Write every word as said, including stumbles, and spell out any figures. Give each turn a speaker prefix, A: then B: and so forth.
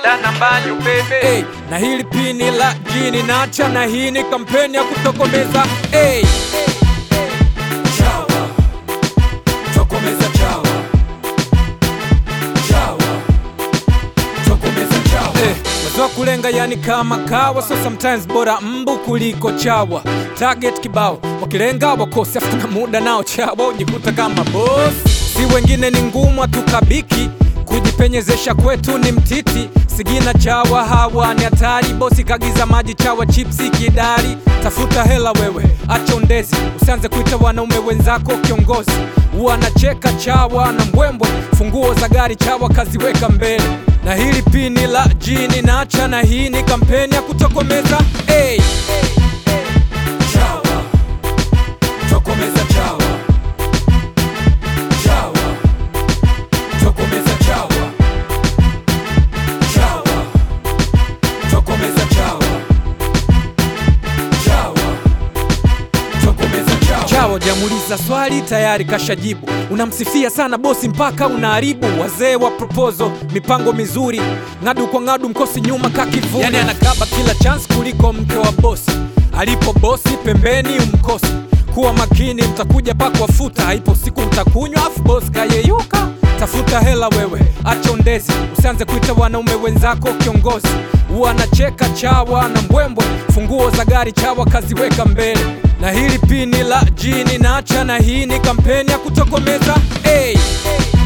A: Dada na mbanyu baby.
B: Hey, na hili pini la jini nacha, na hii ni kampeni ya kutokomeza. Hey, chawa, tokomeza chawa, chawa, tokomeza chawa. Hey, wazo kulenga yani kama kawa, so sometimes bora mbu kuliko chawa. Target kibao, wakilenga wakosi, afu na muda nao chawa ujikuta kama boss. Si wengine ni ngumu tukabiki, kujipenyezesha kwetu ni mtiti. Sigina chawa hawa ni hatari, bosi kagiza maji chawa chipsi kidari. Tafuta hela wewe, acha undezi, usianze kuita wanaume wenzako kiongozi. Wanacheka chawa na mbwembwe, funguo za gari chawa kaziweka mbele. Na hili pini la jini nacha, na hii ni kampeni ya kutokomeza. Hey, chawa, tokomeza chawa, chawa, tokomeza chawa, chawa, tokomeza chawa, chawa, tokomeza chawa. Chawa jamuliza swali tayari kashajibu, unamsifia sana bosi mpaka unaharibu. Wazee wa proposal, mipango mizuri, ngadu kwa ngadu mkosi nyuma kakivuni. Yani anakaba kila chance kuliko mke wa bosi, alipo bosi pembeni umkosi. Kuwa makini mtakuja pa kuwafuta, haipo siku utakunywa afu bosi kayeyuka. Tafuta hela wewe, acha undezi, usianze kuita wanaume wenzako kiongozi. Wanacheka chawa na mbwembwe, funguo za gari chawa kaziweka mbele. Na hili pini la jini nacha, na hii ni kampeni ya kutokomeza. Hey,